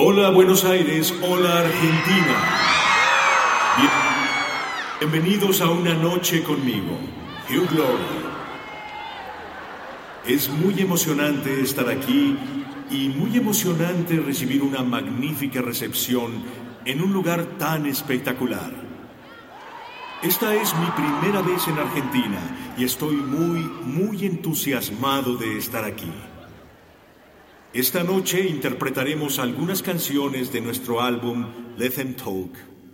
Hola Buenos Aires, hola Argentina. Bienvenidos a una noche conmigo, Hugh Glory. Es muy emocionante estar aquí y muy emocionante recibir una magnífica recepción en un lugar tan espectacular. Esta es mi primera vez en Argentina y estoy muy entusiasmado de estar aquí. Esta noche interpretaremos algunas canciones de nuestro álbum Let Them Talk.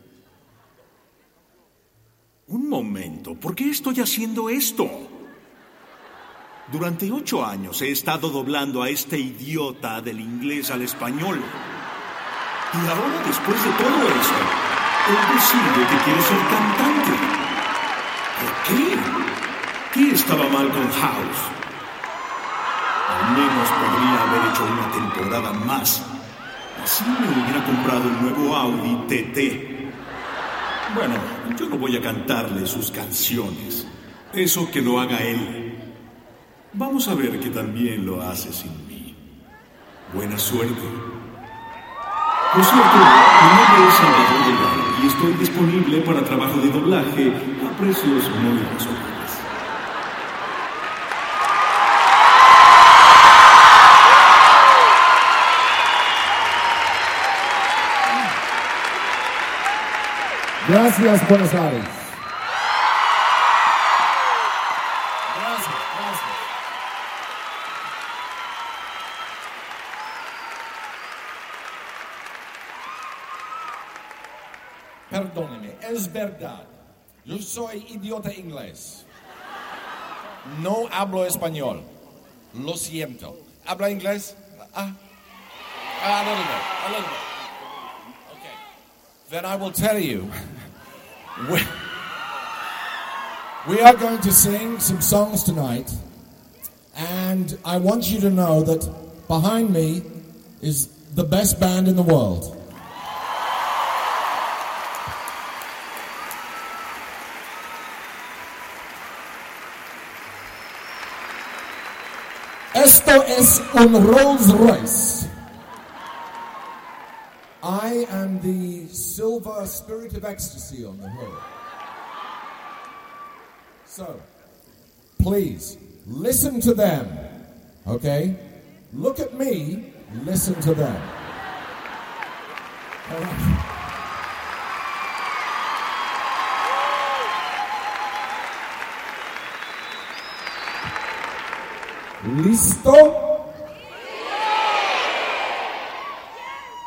Un momento, ¿por qué estoy haciendo esto? Durante 8 años he estado doblando a este idiota del inglés al español. Y ahora, después de todo eso, él decide que quiere ser cantante. ¿Por qué? ¿Qué estaba mal con House? Al menos podría haber hecho una temporada más. Así me hubiera comprado un nuevo Audi TT. Bueno, yo no voy a cantarle sus canciones. Eso que lo haga él. Vamos a ver que también lo hace sin mí. Buena suerte. Por cierto, mi nombre es Salvador Delgado y estoy disponible para trabajo de doblaje a precios muy razonables. Gracias, Buenos Aires. Gracias. Perdóneme, es verdad. Yo soy idiota inglés. No hablo español. Lo siento. ¿Habla inglés? A little bit. Okay. Then I will tell you. We are going to sing some songs tonight, and I want you to know that behind me is the best band in the world. Esto es un Rolls Royce. I am the silver spirit of ecstasy on the hood. So, please, listen to them, okay? Look at me, listen to them. All right. ¿Listo?